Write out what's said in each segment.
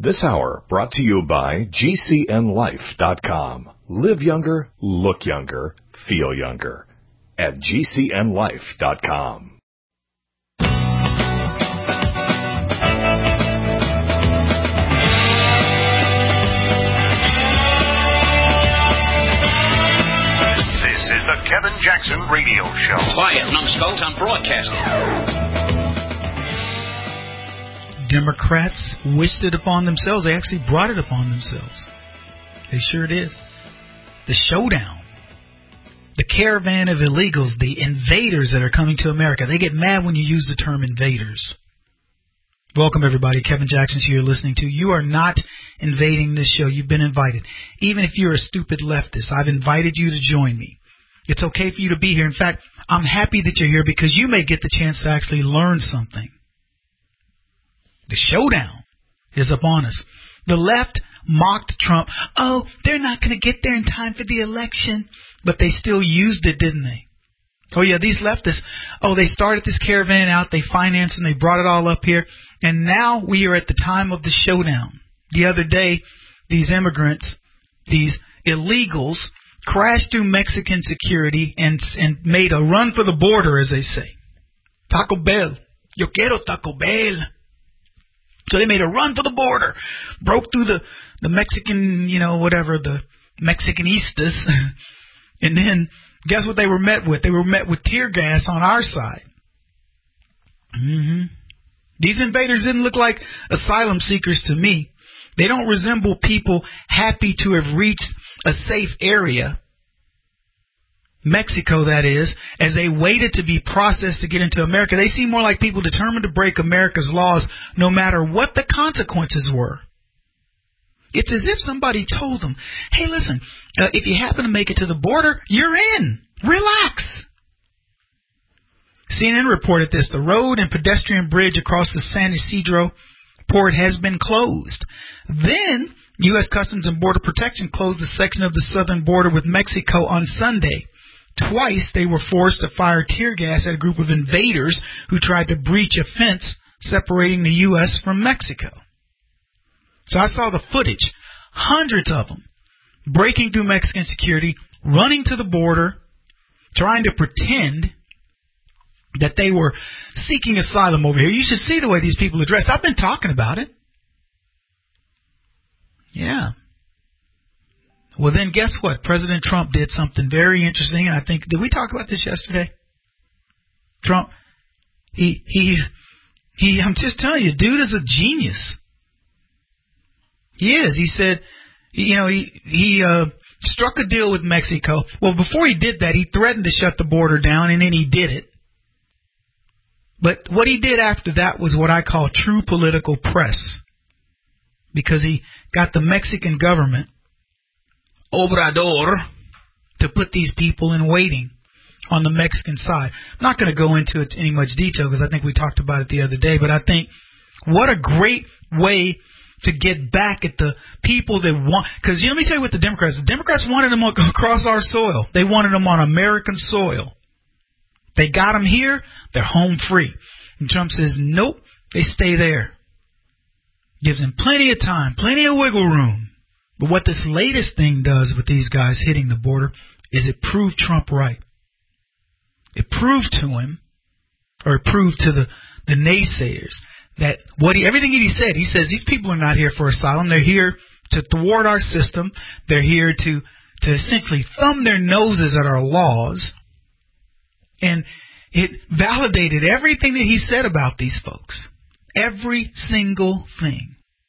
This hour brought to you by GCNLife.com. Live younger, look younger, feel younger. At GCNLife.com. This is the Kevin Jackson Radio Show. Quiet, numbskulls, I'm broadcasting. Democrats wished it upon themselves. They actually brought it upon themselves. They sure did. The showdown. The caravan of illegals, the invaders that are coming to America. They get mad when you use the term invaders. Welcome, everybody. Kevin Jackson, who you're listening to. You are not invading this show. You've been invited. Even if you're a stupid leftist, I've invited you to join me. It's okay for you to be here. In fact, I'm happy that you're here because you may get the chance to actually learn something. The showdown is upon us. The left mocked Trump. Oh, they're not going to get there in time for the election. But they still used it, didn't they? Oh, yeah, these leftists, they started this caravan out, they financed and they brought it all up here. And now we are at the time of the showdown. The other day, these immigrants, these illegals, crashed through Mexican security and made a run for the border, as they say. Taco Bell. Yo quiero Taco Bell. So they made a run for the border, broke through the Mexican, the Mexicanistas, and then guess what they were met with? They were met with tear gas on our side. These invaders didn't look like asylum seekers to me. They don't resemble people happy to have reached a safe area, Mexico that is, as they waited to be processed to get into America. They seem more like people determined to break America's laws no matter what the consequences were. It's as if somebody told them, hey, listen, if you happen to make it to the border, you're in. Relax. CNN reported this. The road and pedestrian bridge across the San Isidro port has been closed. Then, U.S. Customs and Border Protection closed the section of the southern border with Mexico on Sunday. Twice they were forced to fire tear gas at a group of invaders who tried to breach a fence separating the U.S. from Mexico. So I saw the footage, hundreds of them, breaking through Mexican security, running to the border, trying to pretend that they were seeking asylum over here. You should see the way these people are dressed. I've been talking about it. Yeah. Well, then guess what? President Trump did something very interesting, and I think, did we talk about this yesterday? Trump, I'm just telling you, dude is a genius. He is. He said, he struck a deal with Mexico. Well, before he did that, he threatened to shut the border down, and then he did it. But what he did after that was what I call true political press, because he got the Mexican government, Obrador, to put these people in waiting on the Mexican side. I'm not going to go into it in any much detail because I think we talked about it the other day, but I think what a great way to get back at the people that want, because let me tell you what the Democrats wanted them across our soil. They wanted them on American soil. They got them here, they're home free. And Trump says, nope, they stay there. Gives them plenty of time, plenty of wiggle room. But what this latest thing does with these guys hitting the border is it proved Trump right. It proved to him, or it proved to the naysayers, that everything he says these people are not here for asylum. They're here to thwart our system. They're here to essentially thumb their noses at our laws. And it validated everything that he said about these folks. Every single thing.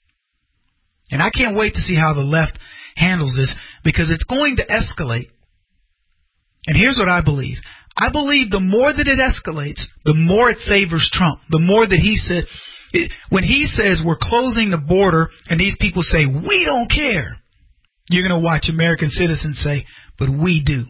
And I can't wait to see how the left handles this, because it's going to escalate. And here's what I believe. I believe the more that it escalates, the more it favors Trump. The more that he said, when he says we're closing the border and these people say, we don't care, you're going to watch American citizens say, but we do.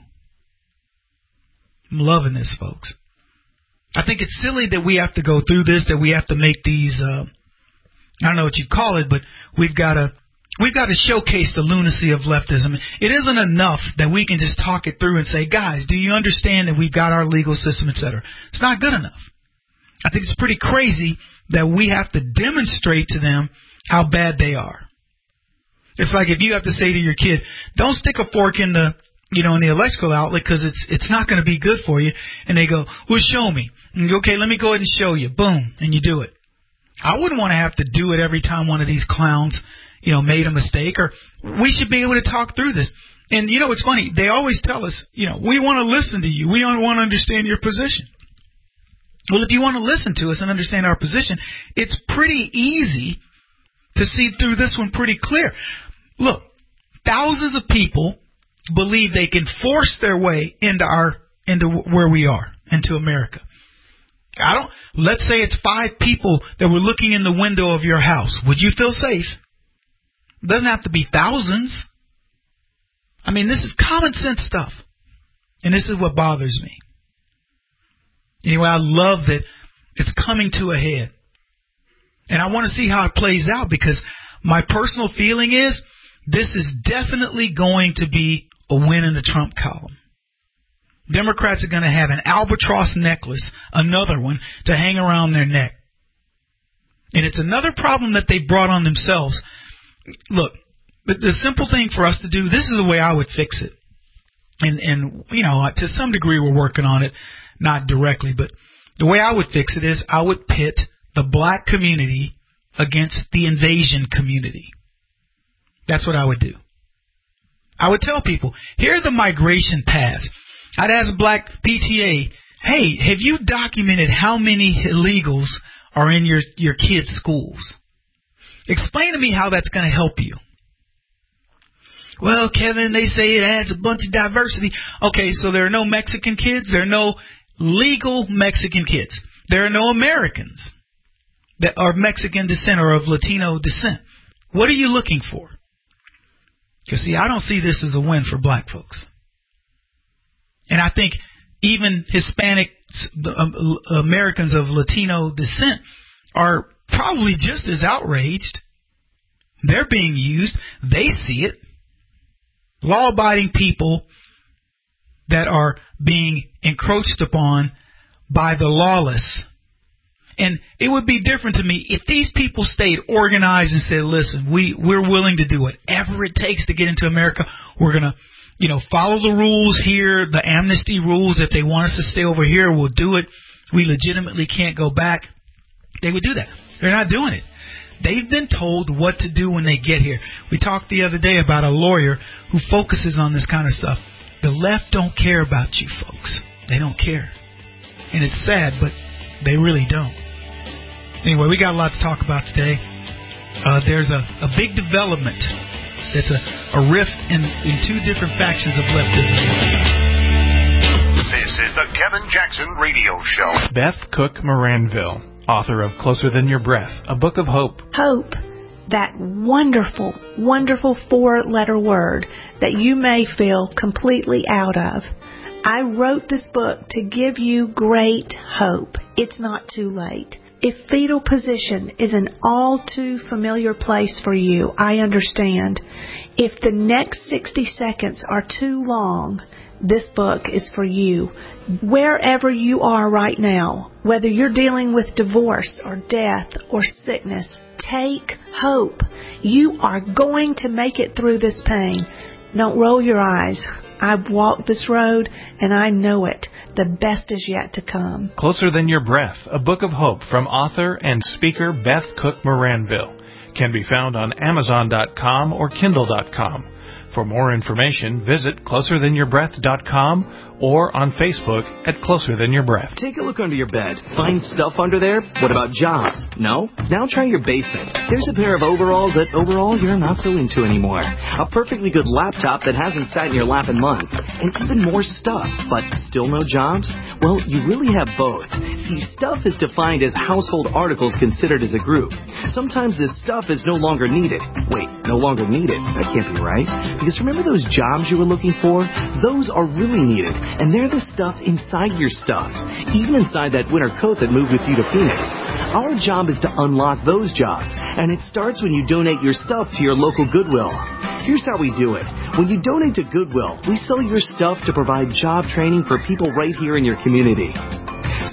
I'm loving this, folks. I think it's silly that we have to go through this, that we have to make these, I don't know what you call it, but we've got to showcase the lunacy of leftism. It isn't enough that we can just talk it through and say, guys, do you understand that we've got our legal system, etc. It's not good enough. I think it's pretty crazy that we have to demonstrate to them how bad they are. It's like if you have to say to your kid, don't stick a fork in the electrical outlet because it's not going to be good for you. And they go, well, show me. And you go, okay, let me go ahead and show you. Boom. And you do it. I wouldn't want to have to do it every time one of these clowns, made a mistake. Or we should be able to talk through this. And, it's funny. They always tell us, we want to listen to you. We don't want to understand your position. Well, if you want to listen to us and understand our position, it's pretty easy to see through this one pretty clear. Look, thousands of people believe they can force their way into where we are, into America. Let's say it's 5 people that were looking in the window of your house. Would you feel safe? It doesn't have to be thousands. I mean, this is common sense stuff. And this is what bothers me. Anyway, I love that it's coming to a head. And I want to see how it plays out, because my personal feeling is this is definitely going to be a win in the Trump column. Democrats are going to have an albatross necklace, another one, to hang around their neck. And it's another problem that they brought on themselves. Look, the simple thing for us to do, this is the way I would fix it. And to some degree we're working on it, not directly, but the way I would fix it is I would pit the black community against the invasion community. That's what I would do. I would tell people, here are the migration paths. I'd ask black PTA, hey, have you documented how many illegals are in your kids' schools? Explain to me how that's going to help you. Well, Kevin, they say it adds a bunch of diversity. Okay, so there are no Mexican kids. There are no legal Mexican kids. There are no Americans that are Mexican descent or of Latino descent. What are you looking for? Because, see, I don't see this as a win for black folks. And I think even Hispanic Americans of Latino descent are probably just as outraged. They're being used. They see it. Law-abiding people that are being encroached upon by the lawless. And it would be different to me if these people stayed organized and said, listen, we're willing to do whatever it takes to get into America. We're going to, follow the rules here, the amnesty rules. If they want us to stay over here, we'll do it. We legitimately can't go back. They would do that. They're not doing it. They've been told what to do when they get here. We talked the other day about a lawyer who focuses on this kind of stuff. The left don't care about you folks. They don't care. And it's sad, but they really don't. Anyway, we got a lot to talk about today. There's a big development. It's a rift in 2 different factions of leftism. This is the Kevin Jackson Radio Show. Beth Cook Moranville, author of Closer Than Your Breath, a book of hope. Hope, that wonderful, wonderful 4-letter word that you may feel completely out of. I wrote this book to give you great hope. It's not too late. If fetal position is an all too familiar place for you, I understand. If the next 60 seconds are too long, this book is for you. Wherever you are right now, whether you're dealing with divorce or death or sickness, take hope. You are going to make it through this pain. Don't roll your eyes. I've walked this road and I know it. The best is yet to come. Closer Than Your Breath, a book of hope from author and speaker Beth Cook Moranville. Can be found on Amazon.com or Kindle.com. For more information, visit CloserThanYourBreath.com or on Facebook at Closer Than Your Breath. Take a look under your bed. Find stuff under there? What about jobs? No? Now try your basement. There's a pair of overalls that overall you're not so into anymore. A perfectly good laptop that hasn't sat in your lap in months. And even more stuff, but still no jobs? Well, you really have both. See, stuff is defined as household articles considered as a group. Sometimes this stuff is no longer needed. Wait, no longer needed? That can't be right. Because remember those jobs you were looking for? Those are really needed. And they're the stuff inside your stuff. Even inside that winter coat that moved with you to Phoenix. Our job is to unlock those jobs. And it starts when you donate your stuff to your local Goodwill. Here's how we do it. When you donate to Goodwill, we sell your stuff to provide job training for people right here in your community.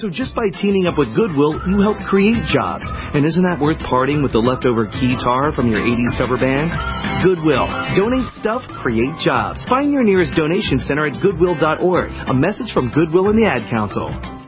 So just by teaming up with Goodwill, you help create jobs. And isn't that worth parting with the leftover guitar from your 80s cover band? Goodwill. Donate stuff, create jobs. Find your nearest donation center at goodwill.org. A message from Goodwill and the Ad Council.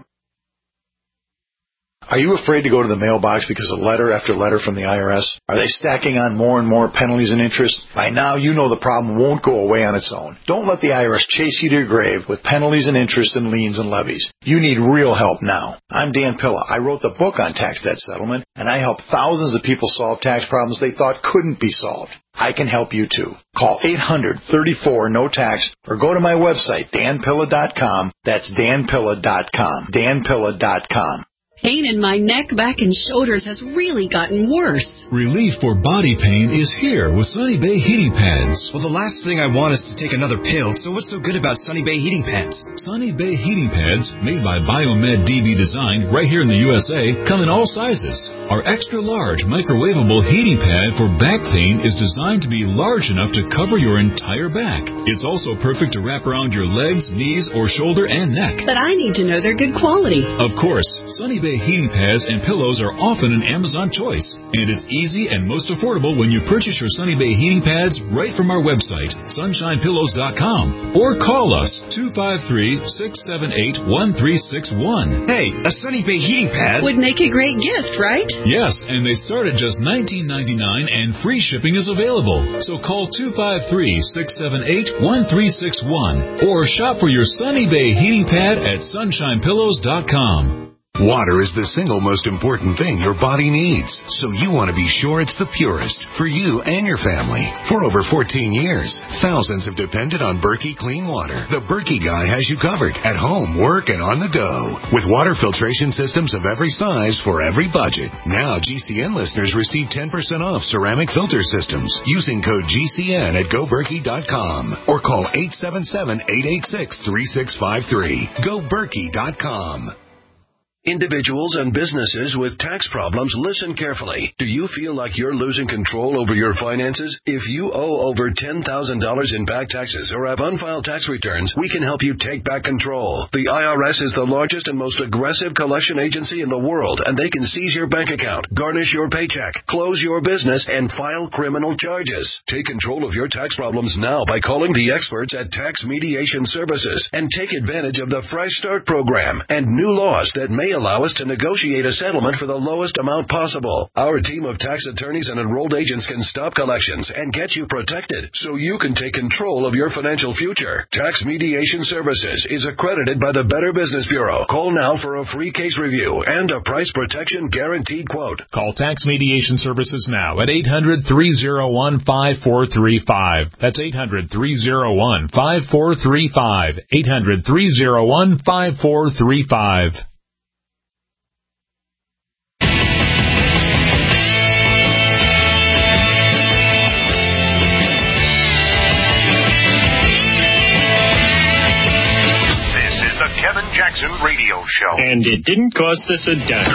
Are you afraid to go to the mailbox because of letter after letter from the IRS? Are they stacking on more and more penalties and interest? By now, you know the problem won't go away on its own. Don't let the IRS chase you to your grave with penalties and interest and liens and levies. You need real help now. I'm Dan Pilla. I wrote the book on tax debt settlement, and I help thousands of people solve tax problems they thought couldn't be solved. I can help you too. Call 800-34-NO-TAX or go to my website, danpilla.com. That's danpilla.com. danpilla.com. Pain in my neck, back, and shoulders has really gotten worse. Relief for body pain is here with Sunny Bay Heating Pads. Well, the last thing I want is to take another pill, so what's so good about Sunny Bay Heating Pads? Sunny Bay Heating Pads, made by Biomed DB Design right here in the USA, come in all sizes. Our extra-large microwavable heating pad for back pain is designed to be large enough to cover your entire back. It's also perfect to wrap around your legs, knees, or shoulder and neck. But I need to know they're good quality. Of course, Sunny Bay heating pads and pillows are often an Amazon choice, and it's easy and most affordable when you purchase your Sunny Bay heating pads right from our website, sunshinepillows.com, or call us 253-678-1361. Hey, a Sunny Bay heating pad would make a great gift, right? Yes, and they start at just $19.99 and free shipping is available. So call 253-678-1361 or shop for your Sunny Bay heating pad at sunshinepillows.com. Water is the single most important thing your body needs, so you want to be sure it's the purest for you and your family. For over 14 years, thousands have depended on Berkey Clean Water. The Berkey guy has you covered at home, work, and on the go. With water filtration systems of every size for every budget. Now GCN listeners receive 10% off ceramic filter systems using code GCN at GoBerkey.com or call 877-886-3653. GoBerkey.com. Individuals and businesses with tax problems, listen carefully. Do you feel like you're losing control over your finances? If you owe over $10,000 in back taxes or have unfiled tax returns, we can help you take back control. The IRS is the largest and most aggressive collection agency in the world, and they can seize your bank account, garnish your paycheck, close your business, and file criminal charges. Take control of your tax problems now by calling the experts at Tax Mediation Services and take advantage of the Fresh Start program and new laws that may allow us to negotiate a settlement for the lowest amount possible. Our team of tax attorneys and enrolled agents can stop collections and get you protected so you can take control of your financial future. Tax Mediation Services is accredited by the Better Business Bureau. Call now for a free case review and a price protection guaranteed quote. Call Tax Mediation Services now at 800-301-5435. That's 800-301-5435. 800-301-5435. Kevin Jackson Radio Show. And it didn't cost us a dime.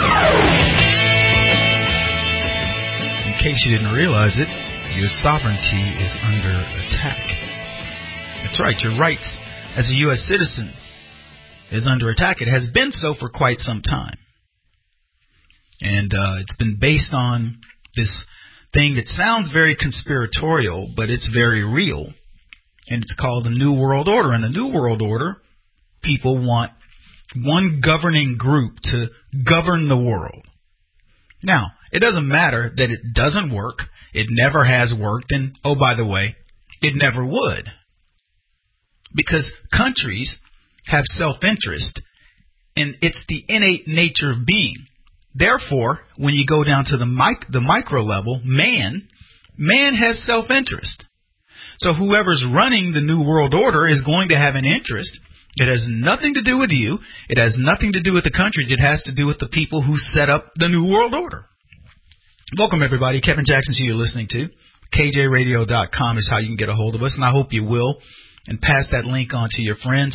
In case you didn't realize it, your sovereignty is under attack. That's right, your rights as a U.S. citizen is under attack. It has been so for quite some time. And it's been based on this thing that sounds very conspiratorial, but it's very real. And it's called the New World Order. And the New World Order, people want one governing group to govern the world. Now, it doesn't matter that it doesn't work. It never has worked. And, oh, by the way, it never would. Because countries have self-interest, and it's the innate nature of being. Therefore, when you go down to the micro level, man has self-interest. So whoever's running the New World Order is going to have an interest. It has nothing to do with you. It has nothing to do with the countries. It has to do with the people who set up the New World Order. Welcome, everybody. Kevin Jackson, who you're listening to. KJRadio.com is how you can get a hold of us, and I hope you will. And pass that link on to your friends.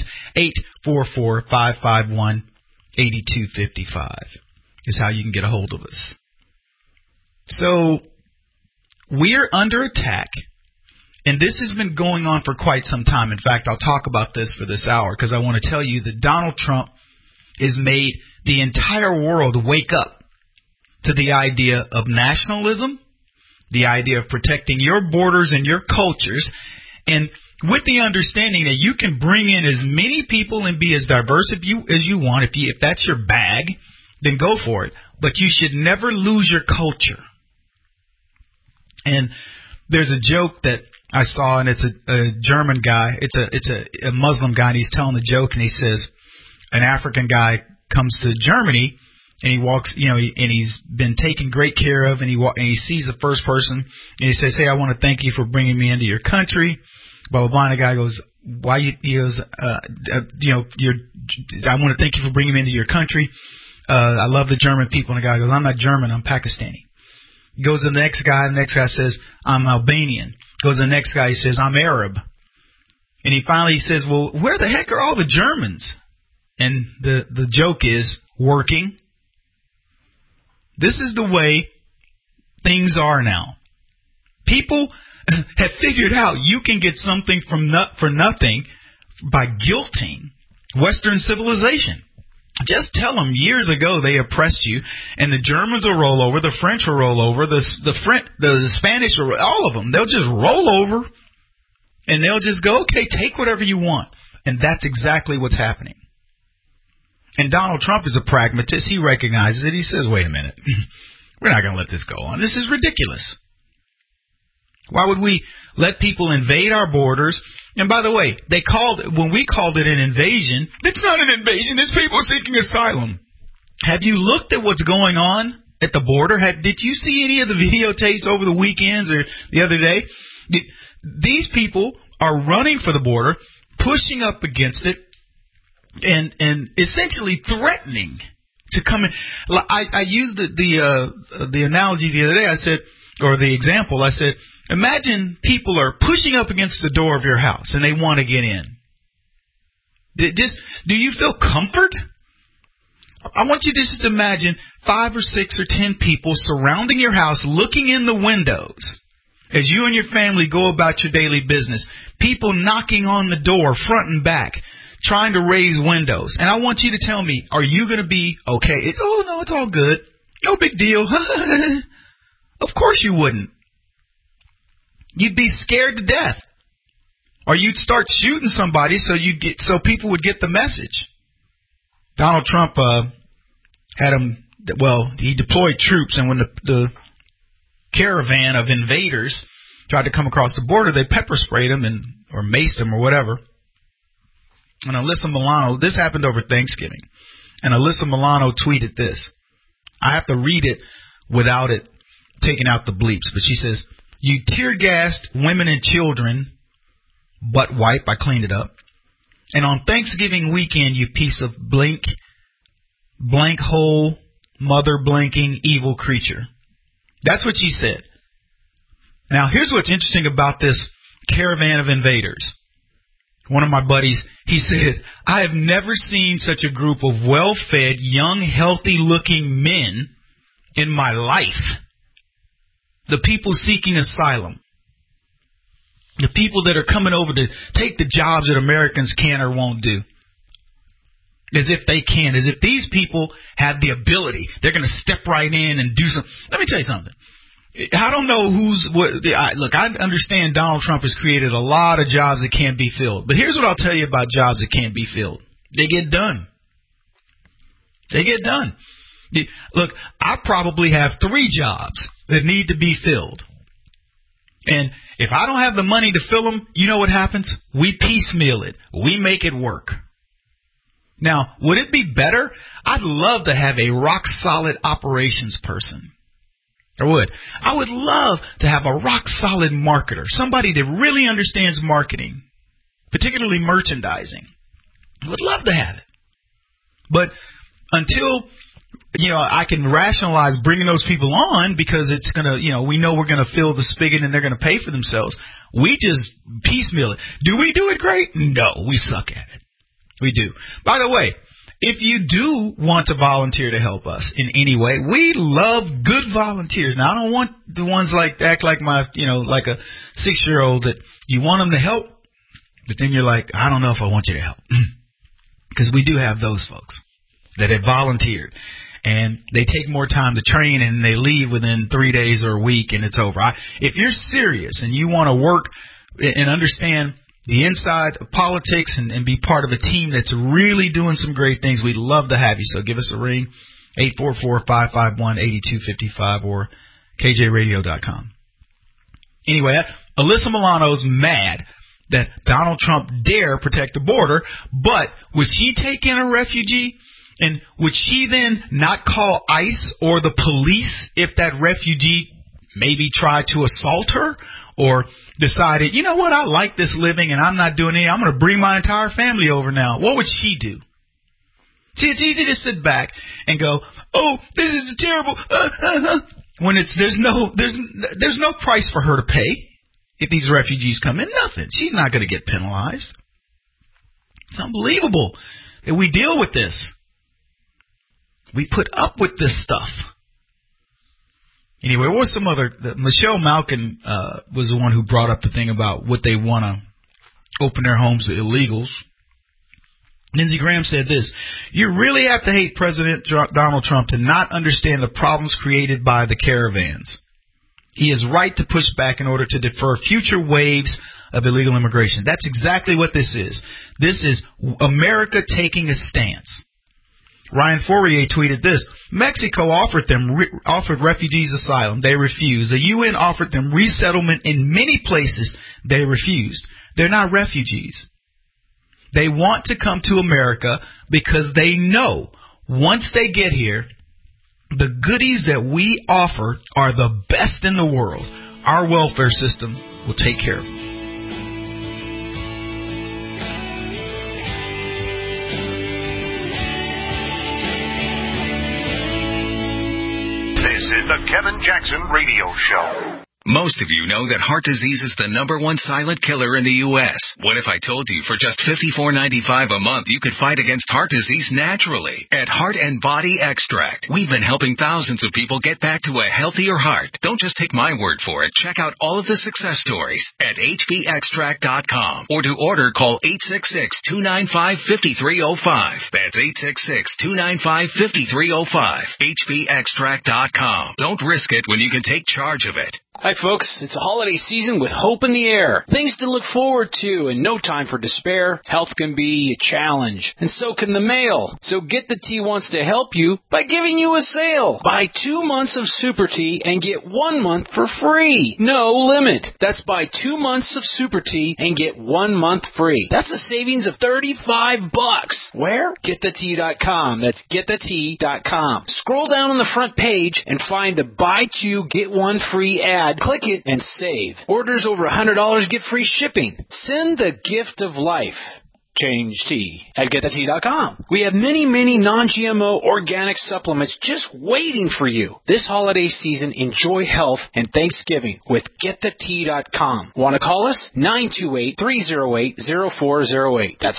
844-551-8255 is how you can get a hold of us. So we're under attack. And this has been going on for quite some time. In fact, I'll talk about this for this hour because I want to tell you that Donald Trump is made the entire world wake up to the idea of nationalism, the idea of protecting your borders and your cultures, and with the understanding that you can bring in as many people and be as diverse as you want. If that's your bag, then go for it. But you should never lose your culture. And there's a joke that I saw, and it's a German guy. It's a Muslim guy, and he's telling the joke, and he says, an African guy comes to Germany, and he walks, and he's been taken great care of, and he sees the first person, and he says, hey, I want to thank you for bringing me into your country. Blah, blah, blah. And the guy goes, why you, he goes, I want to thank you for bringing me into your country. I love the German people. And the guy goes, I'm not German, I'm Pakistani. He goes to the next guy says, I'm Albanian. Goes to the next guy, he says, I'm Arab. And he finally says, well, where the heck are all the Germans? And the joke is, working. This is the way things are now. People have figured out you can get something for nothing by guilting Western civilization. Just tell them years ago they oppressed you, and the Germans will roll over, the French will roll over, the Spanish will, all of them. They'll just roll over, and they'll just go, okay, take whatever you want. And that's exactly what's happening. And Donald Trump is a pragmatist. He recognizes it. He says, wait a minute. We're not going to let this go on. This is ridiculous. Why would we let people invade our borders? And by the way, when we called it an invasion, it's not an invasion. It's people seeking asylum. Have you looked at what's going on at the border? Did you see any of the videotapes over the weekends or the other day? These people are running for the border, pushing up against it, and essentially threatening to come in. I used the analogy the other day. I said, or the example, I said, imagine people are pushing up against the door of your house and they want to get in. Do you feel comfort? I want you to just imagine 5 or 6 or 10 people surrounding your house, looking in the windows as you and your family go about your daily business. People knocking on the door, front and back, trying to raise windows. And I want you to tell me, are you going to be okay? Oh, no, it's all good. No big deal. Of course you wouldn't. You'd be scared to death. Or you'd start shooting somebody so people would get the message. Donald Trump he deployed troops, and when the caravan of invaders tried to come across the border, they pepper sprayed them or maced them or whatever. And Alyssa Milano, this happened over Thanksgiving, and Alyssa Milano tweeted this. I have to read it without it taking out the bleeps, but she says, you tear-gassed women and children, butt wipe, I cleaned it up. And on Thanksgiving weekend, you piece of blank hole, mother blinking, evil creature. That's what she said. Now, here's what's interesting about this caravan of invaders. One of my buddies, he said, I have never seen such a group of well-fed, young, healthy-looking men in my life. The people seeking asylum. The people that are coming over to take the jobs that Americans can or won't do. As if they can. As if these people have the ability. They're going to step right in and do something. Let me tell you something. I don't know look, I understand Donald Trump has created a lot of jobs that can't be filled. But here's what I'll tell you about jobs that can't be filled. They get done. They get done. Look, I probably have 3 jobs that need to be filled. And if I don't have the money to fill them, you know what happens? We piecemeal it. We make it work. Now, would it be better? I'd love to have a rock-solid operations person. I would. I would love to have a rock-solid marketer, somebody that really understands marketing, particularly merchandising. I would love to have it. But until I can rationalize bringing those people on because it's going to, we know we're going to fill the spigot and they're going to pay for themselves. We just piecemeal it. Do we do it great? No, we suck at it. We do. By the way, if you do want to volunteer to help us in any way, we love good volunteers. Now, I don't want the ones act like like a 6-year-old that you want them to help, but then you're like, I don't know if I want you to help. Because we do have those folks. that had volunteered. And they take more time to train, and they leave within 3 days or a week, and it's over. If you're serious and you want to work and understand the inside of politics and be part of a team that's really doing some great things, we'd love to have you. So give us a ring, 844-551-8255 or kjradio.com. Anyway, Alyssa Milano's mad that Donald Trump dare protect the border, but would she take in a refugee? And would she then not call ICE or the police if that refugee maybe tried to assault her or decided, you know what, I like this living and I'm not doing it. I'm going to bring my entire family over now. What would she do? See, it's easy to sit back and go, oh, this is terrible. When there's no price for her to pay if these refugees come in. Nothing. She's not going to get penalized. It's unbelievable that we deal with this. We put up with this stuff. Anyway, what was some other... Michelle Malkin was the one who brought up the thing about what they want to open their homes to illegals. Lindsey Graham said this: you really have to hate President Donald Trump to not understand the problems created by the caravans. He is right to push back in order to defer future waves of illegal immigration. That's exactly what this is. This is America taking a stance. Ryan Fourier tweeted this: Mexico offered refugees asylum. They refused. The UN offered them resettlement in many places. They refused. They're not refugees. They want to come to America because they know once they get here, the goodies that we offer are the best in the world. Our welfare system will take care of them. This is the Kevin Jackson Radio Show. Most of you know that heart disease is the #1 silent killer in the U.S. What if I told you for just $54.95 a month you could fight against heart disease naturally? At Heart and Body Extract, we've been helping thousands of people get back to a healthier heart. Don't just take my word for it. Check out all of the success stories at hbextract.com. Or to order, call 866-295-5305. That's 866-295-5305. hbextract.com. Don't risk it when you can take charge of it. Hi, folks. It's a holiday season with hope in the air. Things to look forward to and no time for despair. Health can be a challenge, and so can the mail. So Get the Tea wants to help you by giving you a sale. Buy 2 months of Super Tea and get 1 month for free. No limit. That's buy 2 months of Super Tea and get 1 month free. That's a savings of $35. Where? GetTheTea.com. That's GetTheTea.com. Scroll down on the front page and find the Buy 2, Get 1 free ad. Click it and save. Orders over $100 get free shipping. Send the gift of life. Change tea at GetTheTea.com. We have many, many non-GMO organic supplements just waiting for you. This holiday season, enjoy health and Thanksgiving with GetTheTea.com. Want to call us? 928-308-0408. That's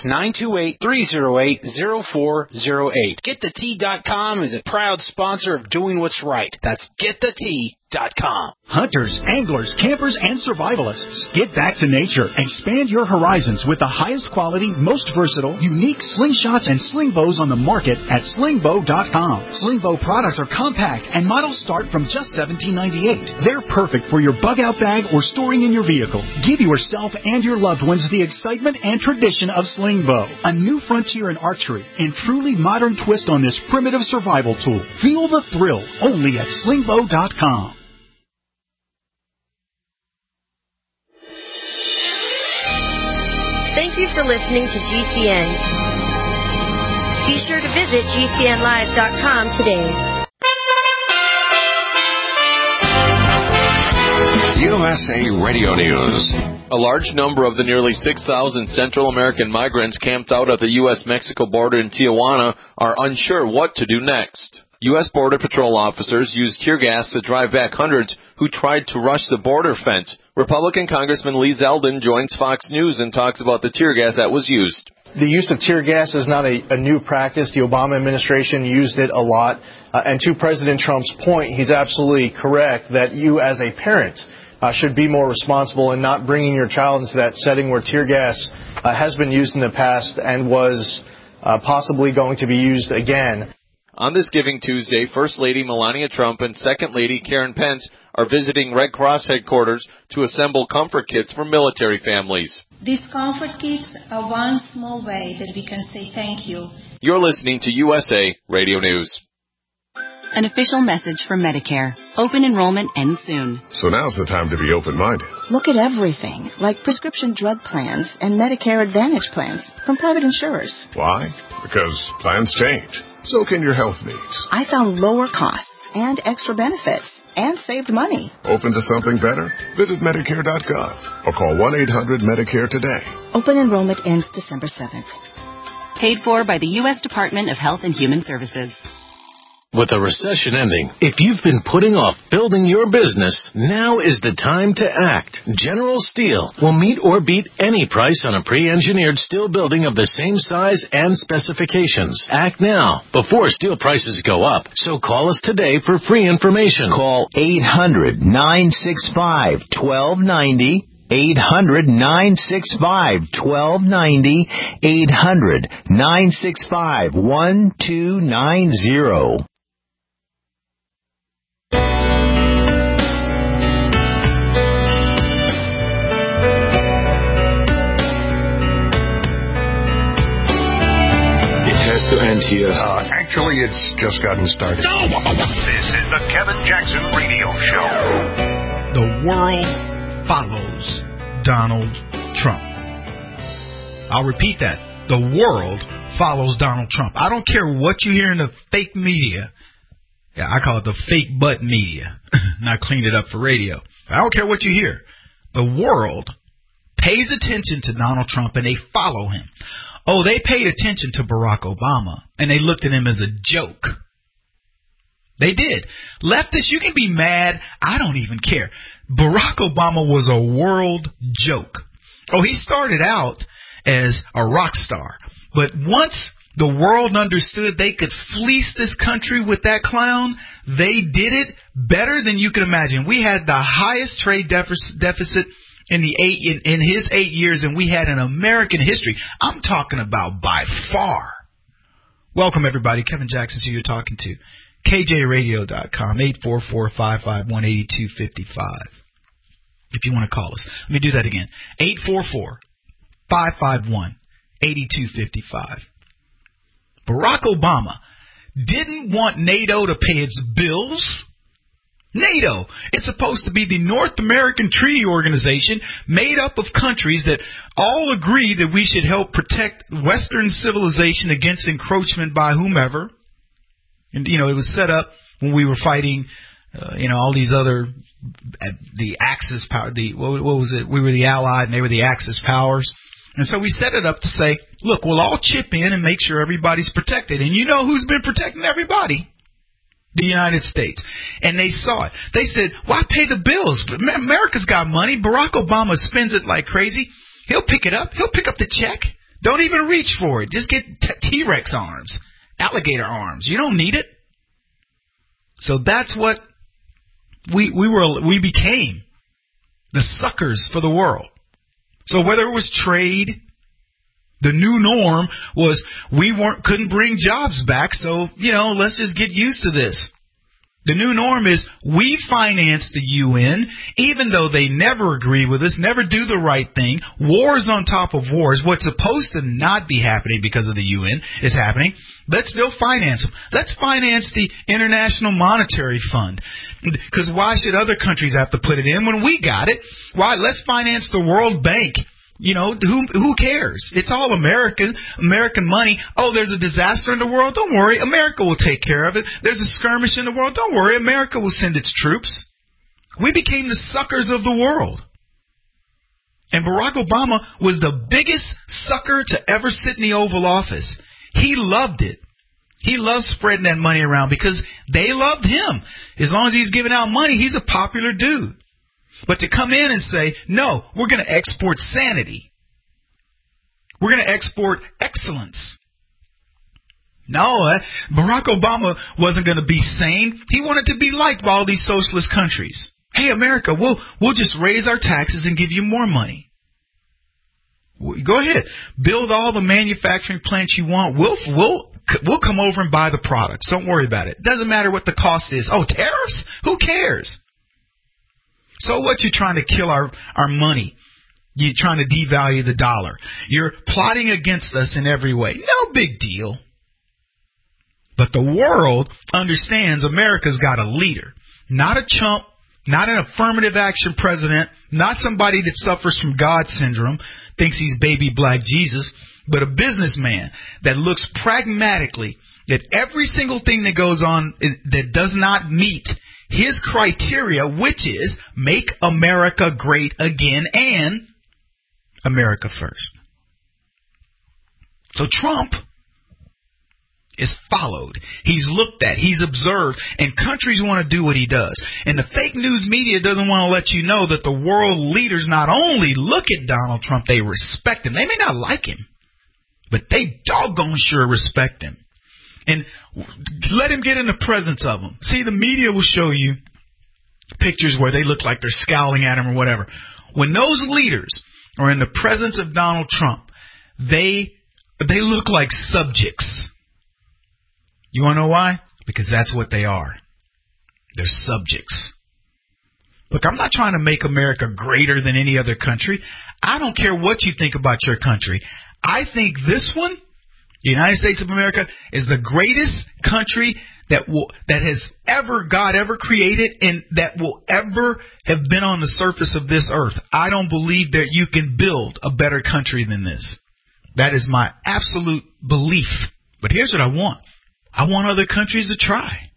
928-308-0408. GetTheTea.com is a proud sponsor of Doing What's Right. That's GetTheTea.com. Hunters, anglers, campers, and survivalists, get back to nature. Expand your horizons with the highest quality, most versatile, unique slingshots and sling bows on the market at slingbow.com. Slingbow products are compact and models start from just $17.98. They're perfect for your bug out bag or storing in your vehicle. Give yourself and your loved ones the excitement and tradition of Slingbow, a new frontier in archery and truly modern twist on this primitive survival tool. Feel the thrill only at slingbow.com. Thank you for listening to GCN. Be sure to visit GCNlive.com today. USA Radio News. A large number of the nearly 6,000 Central American migrants camped out at the U.S.-Mexico border in Tijuana are unsure what to do next. U.S. Border Patrol officers used tear gas to drive back hundreds who tried to rush the border fence. Republican Congressman Lee Zeldin joins Fox News and talks about the tear gas that was used. The use of tear gas is not a new practice. The Obama administration used it a lot. And to President Trump's point, he's absolutely correct that you as a parent should be more responsible in not bringing your child into that setting where tear gas has been used in the past and was possibly going to be used again. On this Giving Tuesday, First Lady Melania Trump and Second Lady Karen Pence are visiting Red Cross headquarters to assemble comfort kits for military families. These comfort kits are one small way that we can say thank you. You're listening to USA Radio News. An official message from Medicare. Open enrollment ends soon. So now's the time to be open-minded. Look at everything, like prescription drug plans and Medicare Advantage plans from private insurers. Why? Because plans change. So can your health needs. I found lower costs and extra benefits and saved money. Open to something better? Visit Medicare.gov or call 1-800-MEDICARE today. Open enrollment ends December 7th. Paid for by the U.S. Department of Health and Human Services. With a recession ending, if you've been putting off building your business, now is the time to act. General Steel will meet or beat any price on a pre-engineered steel building of the same size and specifications. Act now, before steel prices go up. So call us today for free information. Call 800-965-1290. 800-965-1290. 800-965-1290. To end here. Actually, it's just gotten started. This is the Kevin Jackson Radio Show. The world follows Donald Trump. I'll repeat that. The world follows Donald Trump. I don't care what you hear in the fake media. Yeah, I call it the fake butt media. And I cleaned it up for radio. I don't care what you hear. The world pays attention to Donald Trump and they follow him. Oh, they paid attention to Barack Obama, and they looked at him as a joke. They did. Leftists, you can be mad. I don't even care. Barack Obama was a world joke. Oh, he started out as a rock star. But once the world understood they could fleece this country with that clown, they did it better than you could imagine. We had the highest trade deficit in his 8 years, and we had an American history. I'm talking about by far. Welcome, everybody. Kevin Jackson's who you're talking to. KJRadio.com, 844-551-8255. If you want to call us. Let me do that again. 844-551-8255. Barack Obama didn't want NATO to pay its bills. NATO. It's supposed to be the North American Treaty Organization made up of countries that all agree that we should help protect Western civilization against encroachment by whomever. And, it was set up when we were fighting, all these other, the Axis power, what was it? We were the Allied and they were the Axis powers. And so we set it up to say, look, we'll all chip in and make sure everybody's protected. And you know who's been protecting everybody? The United States. And they saw it. They said, why pay the bills? America's got money. Barack Obama spends it like crazy. He'll pick it up. He'll pick up the check. Don't even reach for it. Just get T-Rex arms, alligator arms. You don't need it. So that's what we became, the suckers for the world. So whether it was trade, the new norm was we couldn't bring jobs back, so, let's just get used to this. The new norm is we finance the UN, even though they never agree with us, never do the right thing. Wars on top of wars. What's supposed to not be happening because of the UN is happening. Let's still finance them. Let's finance the International Monetary Fund. Because why should other countries have to put it in when we got it? Why? Let's finance the World Bank. Who cares? It's all American money. Oh, there's a disaster in the world? Don't worry. America will take care of it. There's a skirmish in the world? Don't worry. America will send its troops. We became the suckers of the world. And Barack Obama was the biggest sucker to ever sit in the Oval Office. He loved it. He loved spreading that money around because they loved him. As long as he's giving out money, he's a popular dude. But to come in and say, no, we're going to export sanity. We're going to export excellence. No, Barack Obama wasn't going to be sane. He wanted to be liked by all these socialist countries. Hey, America, we'll just raise our taxes and give you more money. Go ahead. Build all the manufacturing plants you want. We'll come over and buy the products. Don't worry about it. Doesn't matter what the cost is. Oh, tariffs? Who cares? So what? You're trying to kill our money. You're trying to devalue the dollar. You're plotting against us in every way. No big deal. But the world understands America's got a leader. Not a chump. Not an affirmative action president. Not somebody that suffers from God syndrome. Thinks he's baby black Jesus. But a businessman that looks pragmatically at every single thing that goes on that does not meet his criteria, which is make America great again and America first. So Trump is followed. He's looked at. He's observed. And countries want to do what he does. And the fake news media doesn't want to let you know that the world leaders not only look at Donald Trump, they respect him. They may not like him, but they doggone sure respect him. And let him get in the presence of them. See, the media will show you pictures where they look like they're scowling at him or whatever. When those leaders are in the presence of Donald Trump, they look like subjects. You want to know why? Because that's what they are. They're subjects. Look, I'm not trying to make America greater than any other country. I don't care what you think about your country. I think this one, the United States of America, is the greatest country that has God ever created and that will ever have been on the surface of this earth. I don't believe that you can build a better country than this. That is my absolute belief. But here's what I want. I want other countries to try.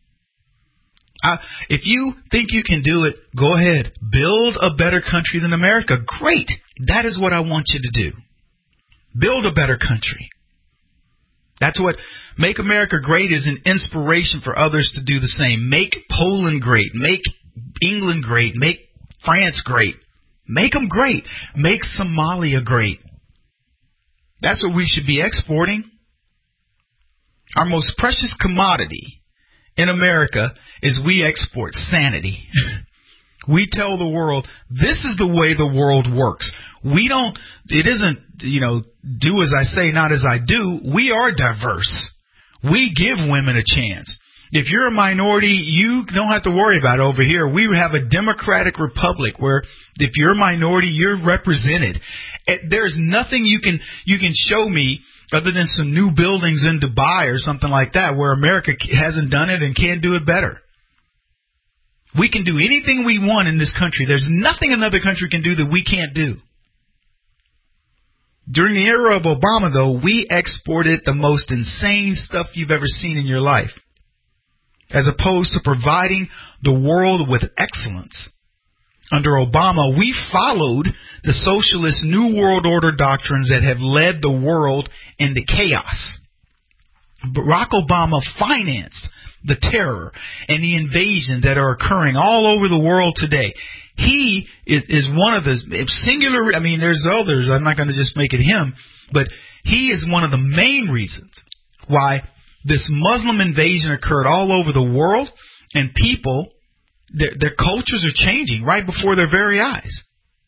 If you think you can do it, go ahead. Build a better country than America. Great. That is what I want you to do. Build a better country. That's what Make America Great is, an inspiration for others to do the same. Make Poland great. Make England great. Make France great. Make them great. Make Somalia great. That's what we should be exporting. Our most precious commodity in America is we export sanity. We tell the world, this is the way the world works. It isn't, do as I say, not as I do. We are diverse. We give women a chance. If you're a minority, you don't have to worry about it over here. We have a democratic republic where if you're a minority, you're represented. There's nothing you can show me other than some new buildings in Dubai or something like that where America hasn't done it and can't do it better. We can do anything we want in this country. There's nothing another country can do that we can't do. During the era of Obama, though, we exported the most insane stuff you've ever seen in your life, as opposed to providing the world with excellence. Under Obama, we followed the socialist New World Order doctrines that have led the world into chaos. Barack Obama financed the terror and the invasions that are occurring all over the world today. He is one of the singular, there's others, I'm not going to just make it him, but he is one of the main reasons why this Muslim invasion occurred all over the world, and people, their cultures are changing right before their very eyes.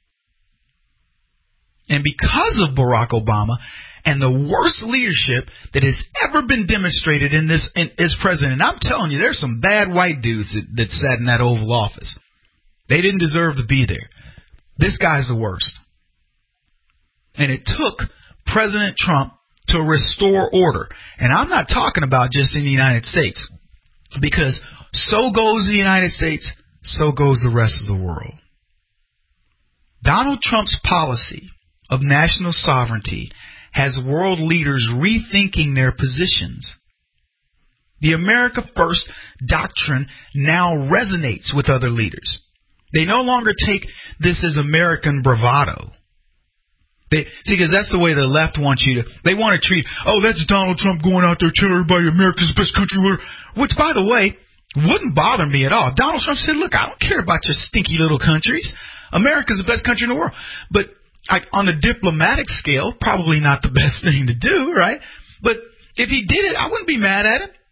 And because of Barack Obama and the worst leadership that has ever been demonstrated as president, and I'm telling you, there's some bad white dudes that sat in that Oval Office. They didn't deserve to be there. This guy's the worst. And it took President Trump to restore order. And I'm not talking about just in the United States, because so goes the United States, so goes the rest of the world. Donald Trump's policy of national sovereignty has world leaders rethinking their positions. The America First doctrine now resonates with other leaders. They no longer take this as American bravado. Because that's the way the left wants you to. They want to treat, that's Donald Trump going out there telling everybody America's the best country. Which, by the way, wouldn't bother me at all. Donald Trump said, look, I don't care about your stinky little countries. America's the best country in the world. But on a diplomatic scale, probably not the best thing to do, right? But if he did it, I wouldn't be mad at him.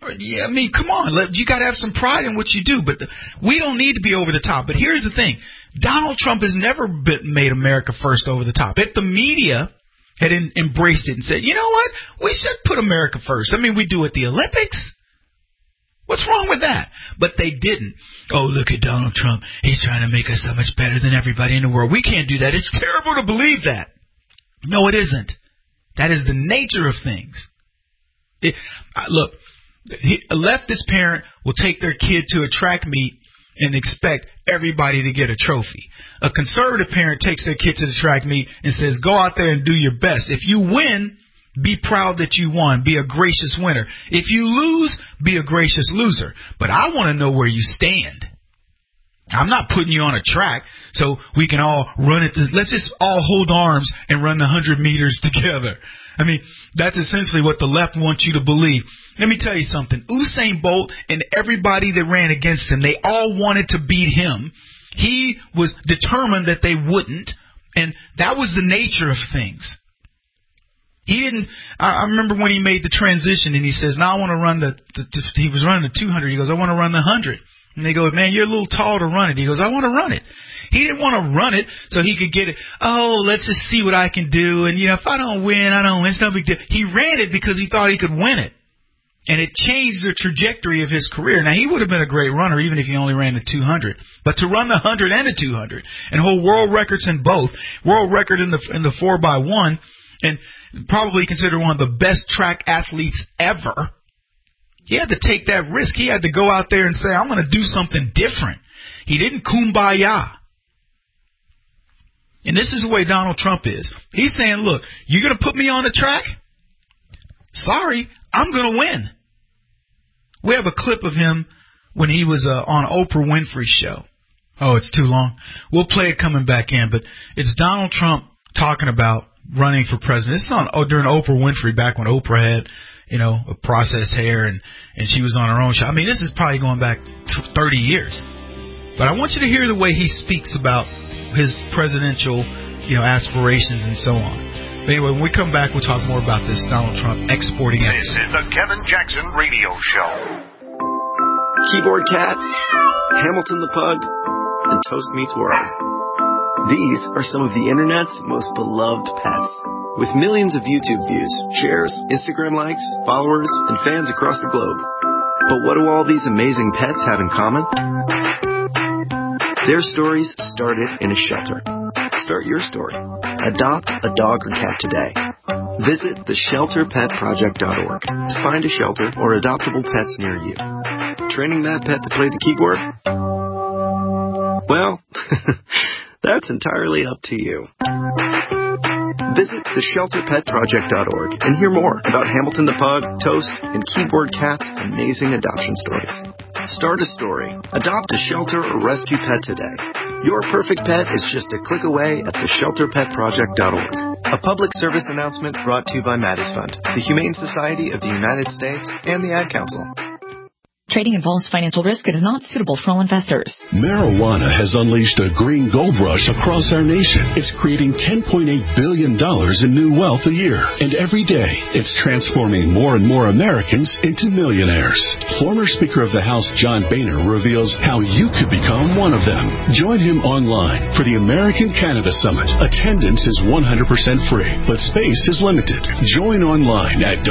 Come on. You got to have some pride in what you do. But we don't need to be over the top. But here's the thing. Donald Trump has never made America first over the top. If the media had embraced it and said, you know what, we should put America first. I mean, we do at the Olympics. What's wrong with that? But they didn't. Oh, look at Donald Trump. He's trying to make us so much better than everybody in the world. We can't do that. It's terrible to believe that. No, it isn't. That is the nature of things. Look, a leftist parent will take their kid to a track meet and expect everybody to get a trophy. A conservative parent takes their kid to the track meet and says, go out there and do your best. If you win, be proud that you won. Be a gracious winner. If you lose, be a gracious loser. But I want to know where you stand. I'm not putting you on a track so we can all run it. Let's just all hold arms and run the 100 meters together. I mean, that's essentially what the left wants you to believe. Let me tell you something. Usain Bolt and everybody that ran against him, they all wanted to beat him. He was determined that they wouldn't, and that was the nature of things. He didn't. I remember when he made the transition, and he says, "Now I want to run he was running the 200. He goes, "I want to run the 100." And they go, "Man, you're a little tall to run it." He goes, "I want to run it." He didn't want to run it so he could get it. Oh, let's just see what I can do. And, if I don't win, I don't win. It's no big deal. He ran it because he thought he could win it. And it changed the trajectory of his career. Now, he would have been a great runner even if he only ran the 200. But to run the 100 and the 200 and hold world records in both, world record in the 4x1, and probably considered one of the best track athletes ever, he had to take that risk. He had to go out there and say, I'm going to do something different. He didn't kumbaya. And this is the way Donald Trump is. He's saying, look, you're going to put me on the track? Sorry, I'm going to win. We have a clip of him when he was on Oprah Winfrey's show. Oh, it's too long. We'll play it coming back in, but it's Donald Trump talking about running for president. This is on during Oprah Winfrey, back when Oprah had, a processed hair and she was on her own show. I mean, this is probably going back 30 years. But I want you to hear the way he speaks about his presidential, aspirations and so on. But anyway, when we come back, we'll talk more about this Donald Trump exporting. This is the Kevin Jackson Radio Show. Keyboard Cat, Hamilton the Pug, and Toast Meets World. These are some of the internet's most beloved pets. With millions of YouTube views, shares, Instagram likes, followers, and fans across the globe. But what do all these amazing pets have in common? Their stories started in a shelter. Start your story. Adopt a dog or cat today. Visit theshelterpetproject.org to find a shelter or adoptable pets near you. Training that pet to play the keyboard? Well, that's entirely up to you. Visit theshelterpetproject.org and hear more about Hamilton the Pug, Toast, and Keyboard Cat's amazing adoption stories. Start a story. Adopt a shelter or rescue pet today. Your perfect pet is just a click away at theshelterpetproject.org. A public service announcement brought to you by Maddie's Fund, the Humane Society of the United States, and the Ad Council. Trading involves financial risk and is not suitable for all investors. Marijuana has unleashed a green gold rush across our nation. It's creating $10.8 billion in new wealth a year. And every day, it's transforming more and more Americans into millionaires. Former Speaker of the House John Boehner reveals how you could become one of them. Join him online for the American Cannabis Summit. Attendance is 100% free, but space is limited. Join online at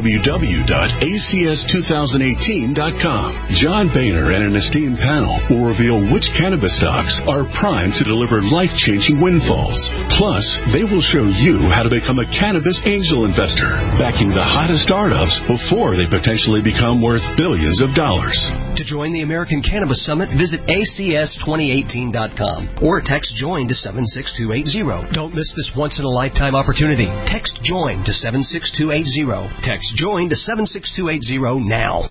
www.acs2018.com. John Boehner and an esteemed panel will reveal which cannabis stocks are primed to deliver life-changing windfalls. Plus, they will show you how to become a cannabis angel investor, backing the hottest startups before they potentially become worth billions of dollars. To join the American Cannabis Summit, visit acs2018.com or text JOIN to 76280. Don't miss this once-in-a-lifetime opportunity. Text JOIN to 76280. Text JOIN to 76280 now.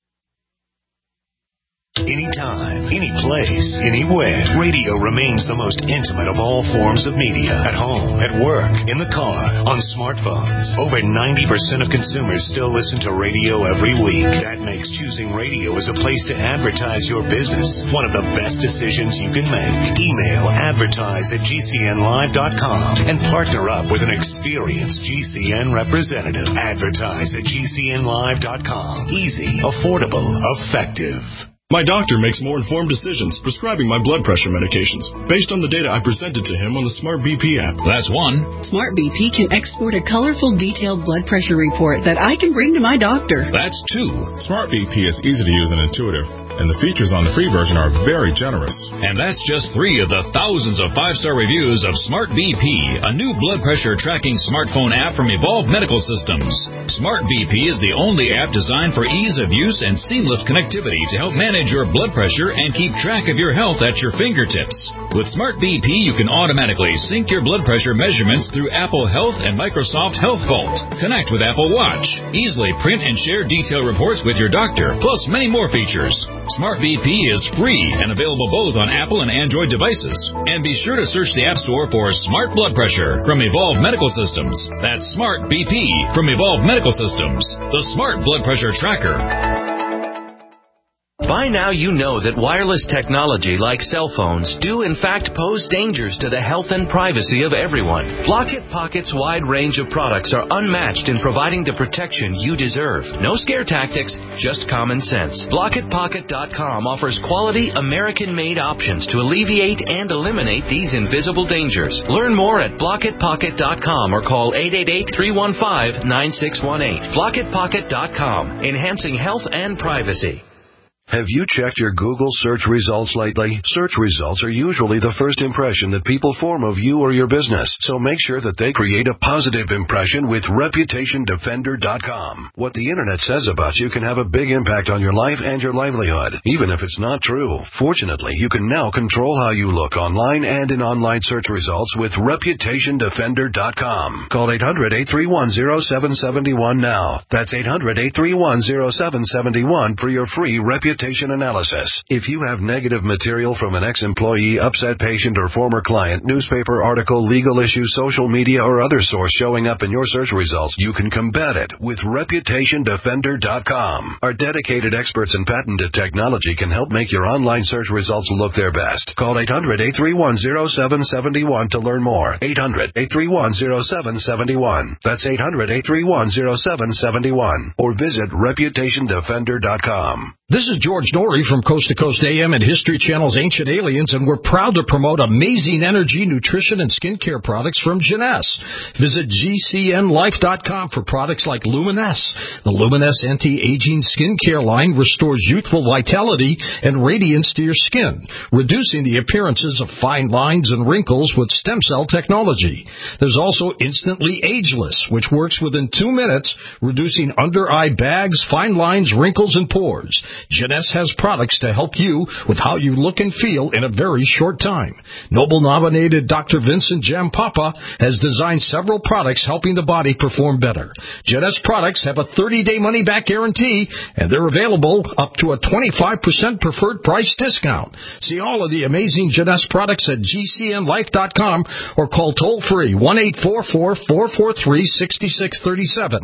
Anytime, any place, anywhere. Radio remains the most intimate of all forms of media. At home, at work, in the car, on smartphones. Over 90% of consumers still listen to radio every week. That makes choosing radio as a place to advertise your business one of the best decisions you can make. Email advertise@gcnlive.com and partner up with an experienced GCN representative. Advertise@gcnlive.com. Easy, affordable, effective. My doctor makes more informed decisions prescribing my blood pressure medications based on the data I presented to him on the Smart BP app. That's one. Smart BP can export a colorful, detailed blood pressure report that I can bring to my doctor. That's two. Smart BP is easy to use and intuitive, and the features on the free version are very generous. And that's just 3 of the thousands of 5-star reviews of Smart BP, a new blood pressure tracking smartphone app from Evolve Medical Systems. Smart BP is the only app designed for ease of use and seamless connectivity to help manage your blood pressure and keep track of your health at your fingertips. With Smart BP, you can automatically sync your blood pressure measurements through Apple Health and Microsoft Health Vault. Connect with Apple Watch. Easily print and share detailed reports with your doctor, plus many more features. Smart BP is free and available both on Apple and Android devices. And be sure to search the App Store for Smart Blood Pressure from Evolve Medical Systems. That's Smart BP from Evolve Medical Systems, the Smart Blood Pressure Tracker. By now you know that wireless technology like cell phones do in fact pose dangers to the health and privacy of everyone. Blockit Pocket's wide range of products are unmatched in providing the protection you deserve. No scare tactics, just common sense. BlockitPocket.com offers quality American-made options to alleviate and eliminate these invisible dangers. Learn more at BlockitPocket.com or call 888-315-9618. BlockitPocket.com, enhancing health and privacy. Have you checked your Google search results lately? Search results are usually the first impression that people form of you or your business, so make sure that they create a positive impression with ReputationDefender.com. What the Internet says about you can have a big impact on your life and your livelihood, even if it's not true. Fortunately, you can now control how you look online and in online search results with ReputationDefender.com. Call 800-831-0771 now. That's 800-831-0771 for your free reputation analysis. If you have negative material from an ex-employee, upset patient, or former client, newspaper article, legal issue, social media, or other source showing up in your search results, you can combat it with ReputationDefender.com. Our dedicated experts in patented technology can help make your online search results look their best. Call 800-831-0771 to learn more. 800-831-0771. That's 800-831-0771. Or visit ReputationDefender.com. This is George Norrie from Coast to Coast AM and History Channel's Ancient Aliens, and we're proud to promote amazing energy, nutrition, and skincare products from Jeunesse. Visit GCNLife.com for products like Luminesse. The Luminesse anti-aging skincare line restores youthful vitality and radiance to your skin, reducing the appearances of fine lines and wrinkles with stem cell technology. There's also Instantly Ageless, which works within 2 minutes, reducing under-eye bags, fine lines, wrinkles, and pores. Jeunesse has products to help you with how you look and feel in a very short time. Nobel-nominated Dr. Vincent Jampapa has designed several products helping the body perform better. Jeunesse products have a 30-day money-back guarantee, and they're available up to a 25% preferred price discount. See all of the amazing Jeunesse products at GCNLife.com or call toll-free 1-844-443-6637,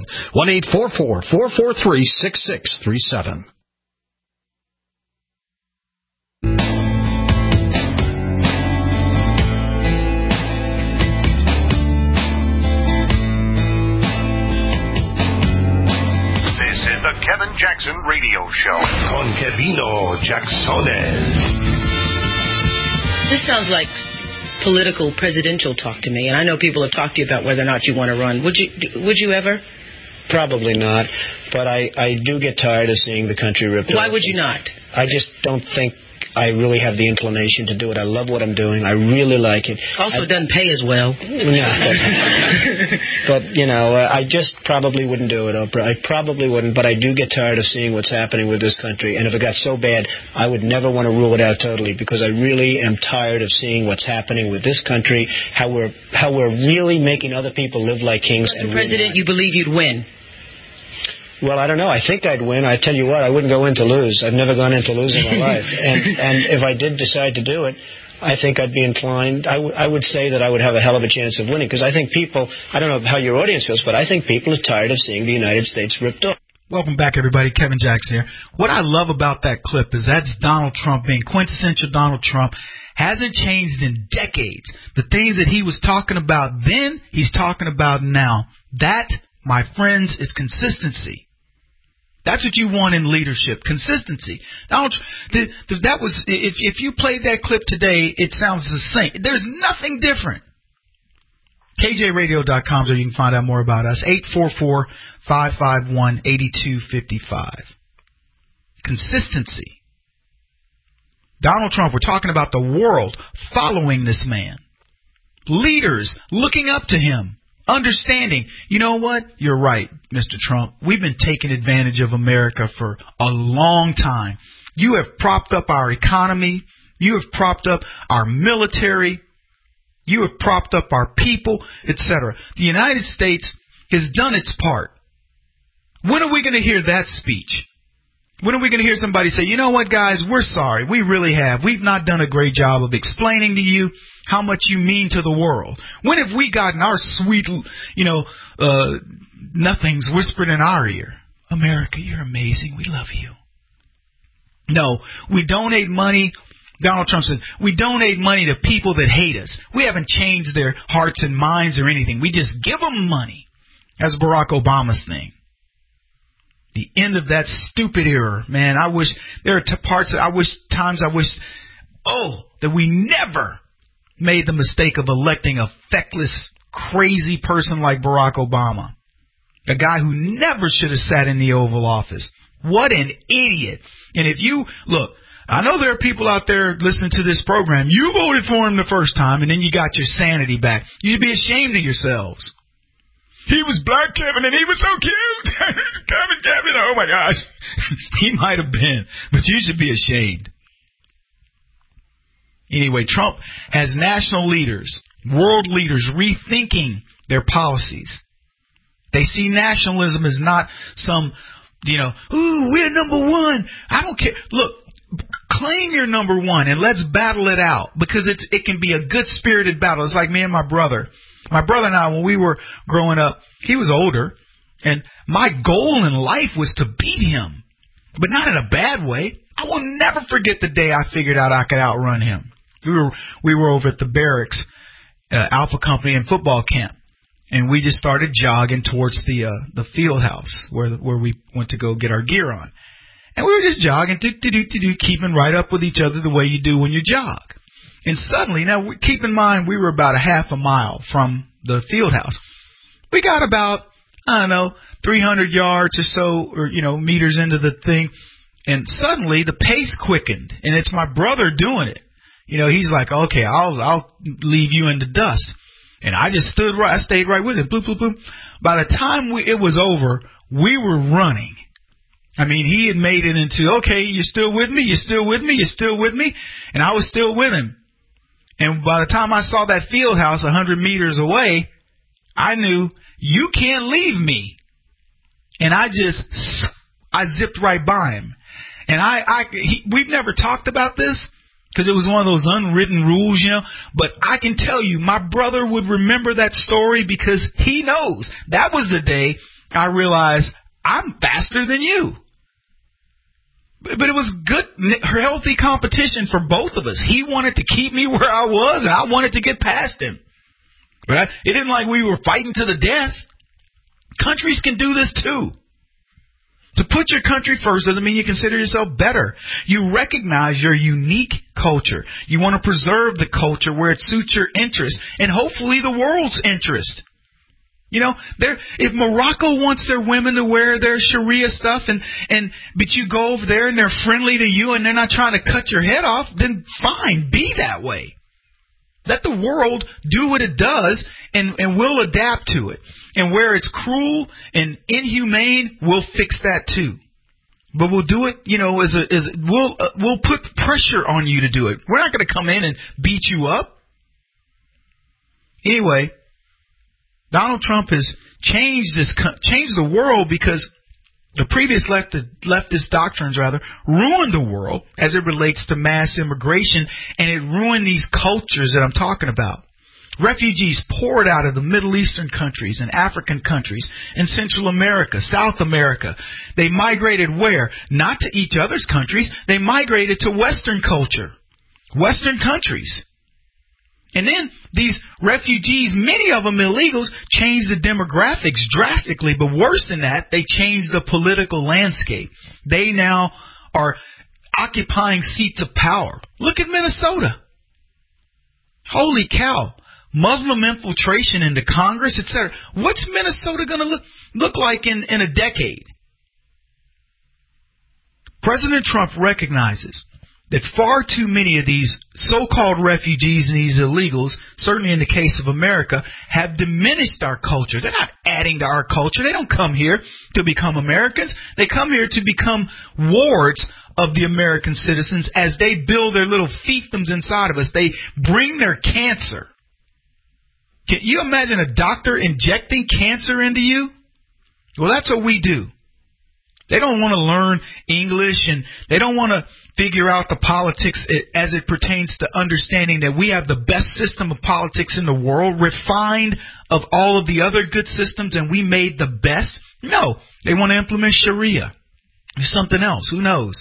1-844-443-6637. The Kevin Jackson Radio Show. Con Kevino Jacksones. This sounds like political presidential talk to me, and I know people have talked to you about whether or not you want to run. Would you ever? Probably not, but I do get tired of seeing the country ripped off. Why would you not? I just don't think I really have the inclination to do it. I love what I'm doing. I really like it. Also, it doesn't pay as well. But, I just probably wouldn't do it, Oprah. I probably wouldn't, but I do get tired of seeing what's happening with this country. And if it got so bad, I would never want to rule it out totally, because I really am tired of seeing what's happening with this country, how we're really making other people live like kings. Mr. President, you believe you'd win? Well, I don't know. I think I'd win. I tell you what, I wouldn't go in to lose. I've never gone in to lose in my life. And if I did decide to do it, I think I'd be inclined. I would say that I would have a hell of a chance of winning, because I think people, I don't know how your audience feels, but I think people are tired of seeing the United States ripped off. Welcome back, everybody. Kevin Jackson here. What I love about that clip is that's Donald Trump being quintessential Donald Trump. Hasn't changed in decades. The things that he was talking about then, he's talking about now. That, my friends, is consistency. That's what you want in leadership, consistency. That was if you played that clip today, it sounds the same. There's nothing different. KJRadio.com is where you can find out more about us. 844-551-8255. Consistency. Donald Trump, we're talking about the world following this man. Leaders looking up to him. Understanding, you know what? You're right, Mr. Trump. We've been taking advantage of America for a long time. You have propped up our economy. You have propped up our military. You have propped up our people, etc. The United States has done its part. When are we going to hear that speech? When are we going to hear somebody say, you know what, guys, we're sorry. We really have. We've not done a great job of explaining to you how much you mean to the world. When have we gotten our sweet, nothings whispered in our ear? America, you're amazing. We love you. No, we donate money. Donald Trump said, we donate money to people that hate us. We haven't changed their hearts and minds or anything. We just give them money. That's Barack Obama's thing. The end of that stupid era, man. I wish there are times I wish that we never made the mistake of electing a feckless, crazy person like Barack Obama. A guy who never should have sat in the Oval Office. What an idiot. And if you, look, I know there are people out there listening to this program. You voted for him the first time and then you got your sanity back. You should be ashamed of yourselves. He was black, Kevin, and he was so cute. Kevin, oh my gosh. He might have been, but you should be ashamed. Anyway, Trump has national leaders, world leaders rethinking their policies. They see nationalism as not some, ooh, we're number one. I don't care. Look, claim you're number one and let's battle it out because it can be a good-spirited battle. It's like me and my brother. My brother and I, when we were growing up, he was older, and my goal in life was to beat him, but not in a bad way. I will never forget the day I figured out I could outrun him. We were over at the barracks, Alpha Company and football camp, and we just started jogging towards the field house where we went to go get our gear on. And we were just jogging, keeping right up with each other the way you do when you jog. And suddenly, now keep in mind, we were about a half a mile from the field house. We got about, 300 yards or so, or, meters into the thing. And suddenly the pace quickened. And it's my brother doing it. He's like, okay, I'll leave you in the dust. And I just I stayed right with it. Bloop, bloop, bloop. By the time it was over, we were running. I mean, he had made it into, okay, you're still with me? You're still with me? You're still with me? And I was still with him. And by the time I saw that field house 100 meters away, I knew you can't leave me. And I zipped right by him. And we've never talked about this because it was one of those unwritten rules, But I can tell you, my brother would remember that story because he knows that was the day I realized I'm faster than you. But it was good, healthy competition for both of us. He wanted to keep me where I was, and I wanted to get past him. But it isn't like we were fighting to the death. Countries can do this too. To put your country first doesn't mean you consider yourself better. You recognize your unique culture. You want to preserve the culture where it suits your interest and hopefully the world's interest. If Morocco wants their women to wear their Sharia stuff but you go over there and they're friendly to you and they're not trying to cut your head off, then fine, be that way. Let the world do what it does and we'll adapt to it. And where it's cruel and inhumane, we'll fix that too. But we'll do it, we'll put pressure on you to do it. We're not going to come in and beat you up. Anyway, Donald Trump has changed the world because the previous leftist doctrines, ruined the world as it relates to mass immigration, and it ruined these cultures that I'm talking about. Refugees poured out of the Middle Eastern countries and African countries and Central America, South America. They migrated where? Not to each other's countries. They migrated to Western culture, Western countries. And then these refugees, many of them illegals, changed the demographics drastically. But worse than that, they changed the political landscape. They now are occupying seats of power. Look at Minnesota. Holy cow. Muslim infiltration into Congress, etc. What's Minnesota going to look like in a decade? President Trump recognizes that far too many of these so-called refugees and these illegals, certainly in the case of America, have diminished our culture. They're not adding to our culture. They don't come here to become Americans. They come here to become wards of the American citizens as they build their little fiefdoms inside of us. They bring their cancer. Can you imagine a doctor injecting cancer into you? Well, that's what we do. They don't want to learn English, and they don't want to figure out the politics as it pertains to understanding that we have the best system of politics in the world, refined of all of the other good systems, and we made the best. No, they want to implement Sharia or something else. Who knows?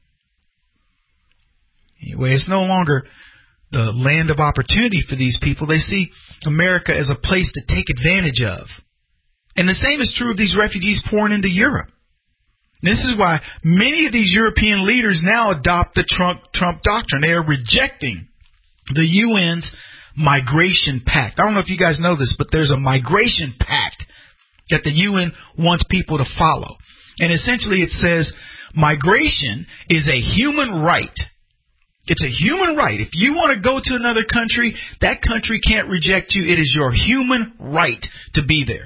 Anyway, it's no longer the land of opportunity for these people. They see America as a place to take advantage of. And the same is true of these refugees pouring into Europe. This is why many of these European leaders now adopt the Trump doctrine. They are rejecting the UN's migration pact. I don't know if you guys know this, but there's a migration pact that the UN wants people to follow. And essentially it says migration is a human right. It's a human right. If you want to go to another country, that country can't reject you. It is your human right to be there.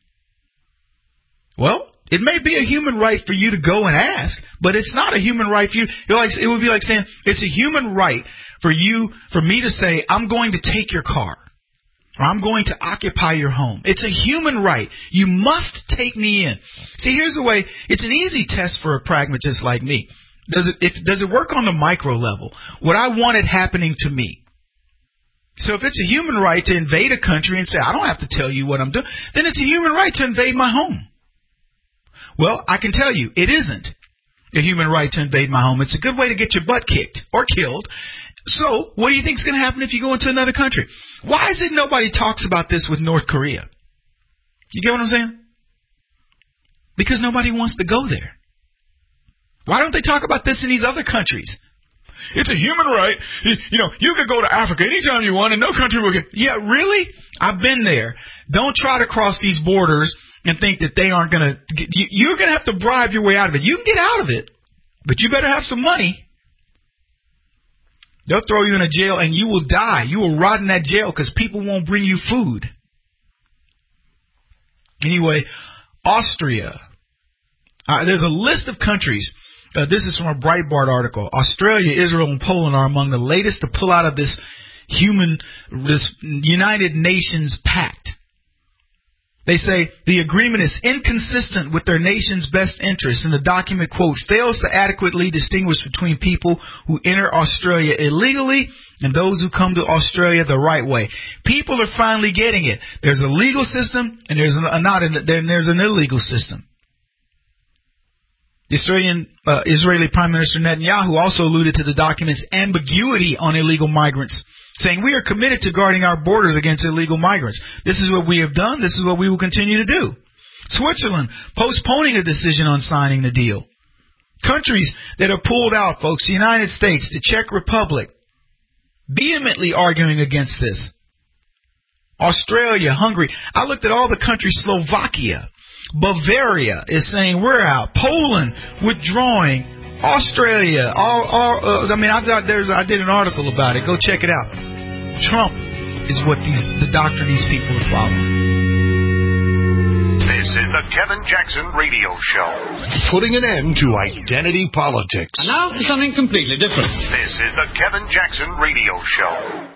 Well, it may be a human right for you to go and ask, but it's not a human right for you. It would be like saying it's a human right for me to say, I'm going to take your car, or I'm going to occupy your home. It's a human right. You must take me in. See, here's the way. It's an easy test for a pragmatist like me. Does it work on the micro level? What I wanted happening to me. So if it's a human right to invade a country and say, I don't have to tell you what I'm doing, then it's a human right to invade my home. Well, I can tell you, it isn't a human right to invade my home. It's a good way to get your butt kicked or killed. So what do you think is going to happen if you go into another country? Why is it nobody talks about this with North Korea? You get what I'm saying? Because nobody wants to go there. Why don't they talk about this in these other countries? It's a human right. You could go to Africa anytime you want and no country will get... Yeah, really? I've been there. Don't try to cross these borders and think that they aren't going to... You're going to have to bribe your way out of it. You can get out of it, but you better have some money. They'll throw you in a jail and you will die. You will rot in that jail because people won't bring you food. Anyway, Austria. There's a list of countries. This is from a Breitbart article. Australia, Israel, and Poland are among the latest to pull out of this United Nations pact. They say the agreement is inconsistent with their nation's best interests, and the document, quote, fails to adequately distinguish between people who enter Australia illegally and those who come to Australia the right way. People are finally getting it. There's a legal system and there's an illegal system. The Israeli Prime Minister Netanyahu also alluded to the document's ambiguity on illegal migrants, saying, we are committed to guarding our borders against illegal migrants. This is what we have done. This is what we will continue to do. Switzerland postponing a decision on signing the deal. Countries that have pulled out, folks, the United States, the Czech Republic, vehemently arguing against this. Australia, Hungary. I looked at all the countries. Slovakia, Bavaria is saying we're out. Poland withdrawing. Australia. I did an article about it. Go check it out. Trump is what the doctrine these people are following. This is the Kevin Jackson Radio Show. Putting an end to identity politics. And now for something completely different. This is the Kevin Jackson Radio Show.